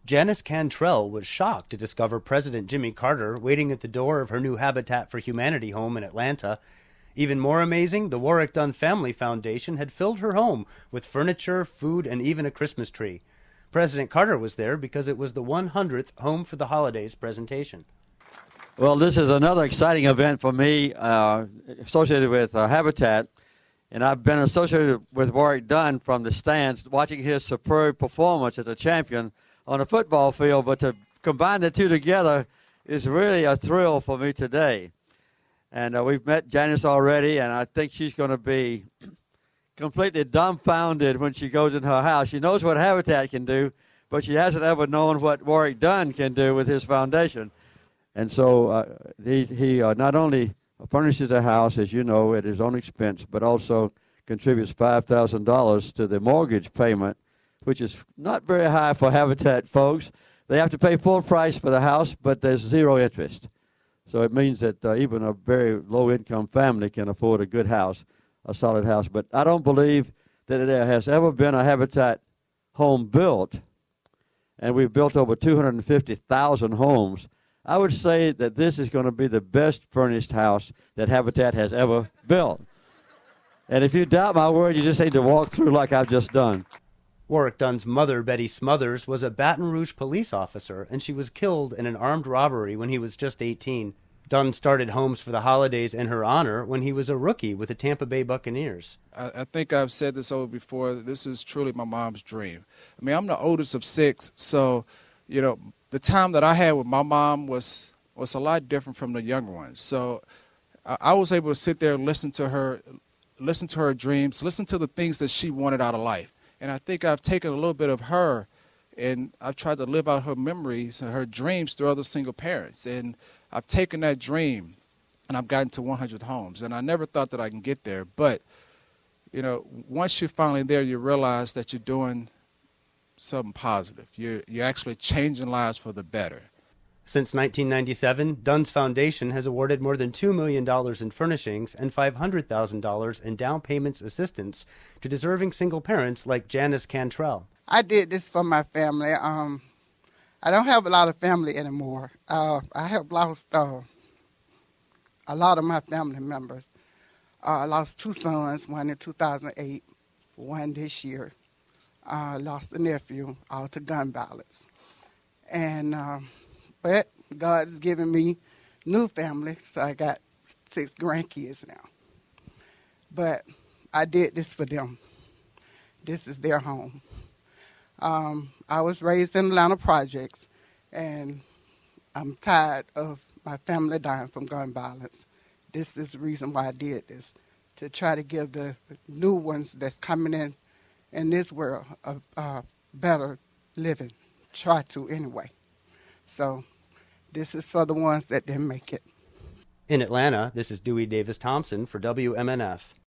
Janice Cantrell was shocked to discover President Jimmy Carter waiting at the door of her new Habitat for Humanity home in Atlanta. Even more amazing, the Warrick Dunn Family Foundation had filled her home with furniture, food, and even a Christmas tree. President Carter was there because it was the 100th Home for the Holidays presentation. Well, this is another exciting event for me associated with Habitat. And I've been associated with Warrick Dunn from the stands, watching his superb performance as a champion on a football field. But to combine the two together is really a thrill for me today. And we've met Janice already, and I think she's going to be completely dumbfounded when she goes in her house. She knows what Habitat can do, but she hasn't ever known what Warrick Dunn can do with his foundation. And so he not only furnishes a house, as you know, at his own expense, but also contributes $5,000 to the mortgage payment, which is not very high for Habitat folks. They have to pay full price for the house, but there's zero interest. So it means that even a very low-income family can afford a good house, a solid house. But I don't believe that there has ever been a Habitat home built, and we've built over 250,000 homes. I would say that this is going to be the best furnished house that Habitat has ever built. And if you doubt my word, you just need to walk through like I've just done. Warrick Dunn's mother, Betty Smothers, was a Baton Rouge police officer, and she was killed in an armed robbery when he was just 18. Dunn started Homes for the Holidays in her honor when he was a rookie with the Tampa Bay Buccaneers. I think I've said this over before. This is truly my mom's dream. I mean, I'm the oldest of six, so, you know, the time that I had with my mom was a lot different from the younger ones. So I was able to sit there and listen to her dreams, listen to the things that she wanted out of life. And I think I've taken a little bit of her, and I've tried to live out her memories and her dreams through other single parents. And I've taken that dream, and I've gotten to 100 homes. And I never thought that I can get there. But, you know, once you're finally there, you realize that you're doing something positive. You're actually changing lives for the better. Since 1997, Dunn's Foundation has awarded more than $2 million in furnishings and $500,000 in down payments assistance to deserving single parents like Janice Cantrell. I did this for my family. I don't have a lot of family anymore. I have lost a lot of my family members. I lost two sons, one in 2008, one this year. I lost a nephew, all to gun violence. And but God's given me new family, so I got 6 grandkids now. But I did this for them. This is their home. I was raised in Atlanta projects, and I'm tired of my family dying from gun violence. This is the reason why I did this, to try to give the new ones that's coming in this world a better living. Try to anyway. So this is for the ones that didn't make it. In Atlanta, this is Dewey Davis Thompson for WMNF.